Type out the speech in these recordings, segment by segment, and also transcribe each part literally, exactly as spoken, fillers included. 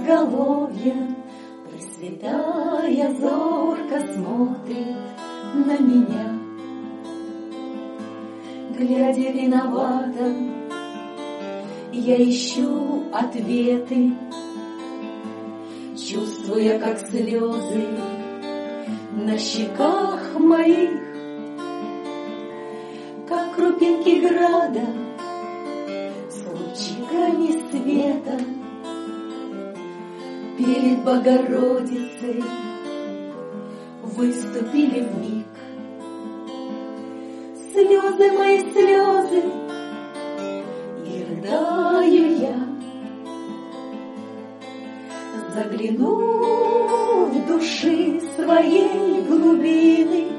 изголовья, Пресвятая зорко смотрит на меня. Глядя виновата, я ищу ответы, чувствуя, как слезы на щеках моих, как крупинки града с лучиками света перед Богородицей выступили вмиг. Слезы мои, слезы, и рыдаю я, загляну в души своей глубины.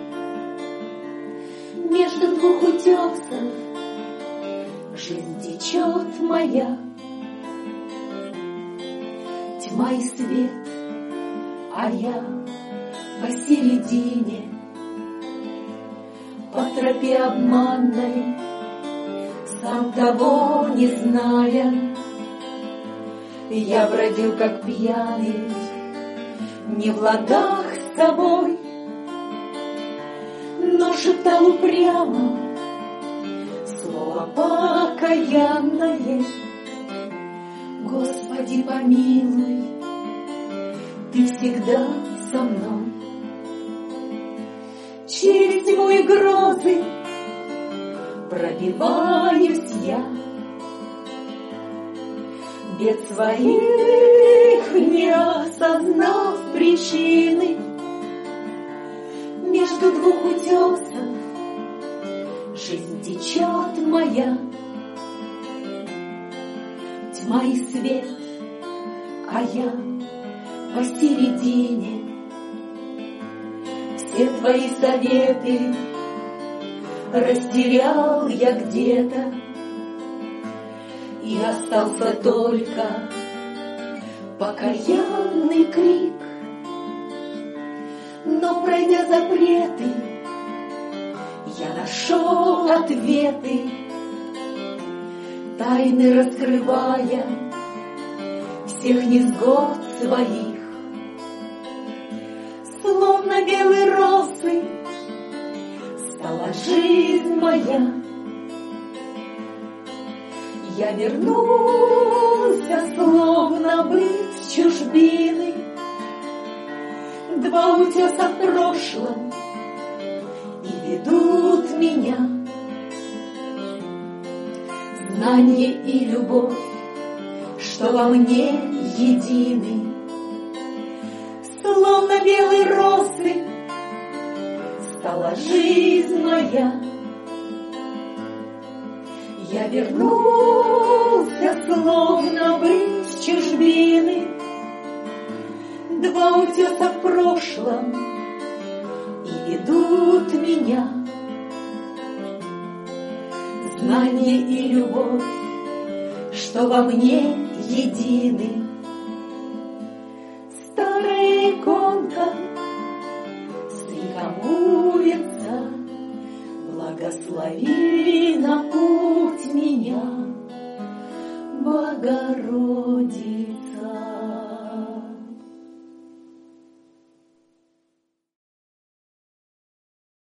Между двух утесов жизнь течет моя, тьма и свет, а я посередине. По тропе обманной, сам того не зная, я бродил как пьяный, не в ладах с собой, но шептал упрямо слово покаянное: Господи, помилуй, Ты всегда со мной. Через тьму и грозы пробиваюсь я, бед своих не осознав причины. Между двух утесов жизнь течет моя, тьма и свет, а я посередине. Все твои советы растерял я где-то, и остался только покаянный крик. Но, пройдя запреты, я нашел ответы, тайны раскрывая всех невзгод своих. Словно белые росы стала жизнь моя. Я вернулся, словно бы с чужбины. Два утеса в прошлом и ведут меня. Знание и любовь, что во мне едины. Словно белые росы стала жизнь моя. Я вернулся, словно бы с чужбины. Два утеса в прошлом и ведут меня. Знание и любовь, что во мне едины. Старая иконка стрекомуется: благослови на путь меня, Богородица.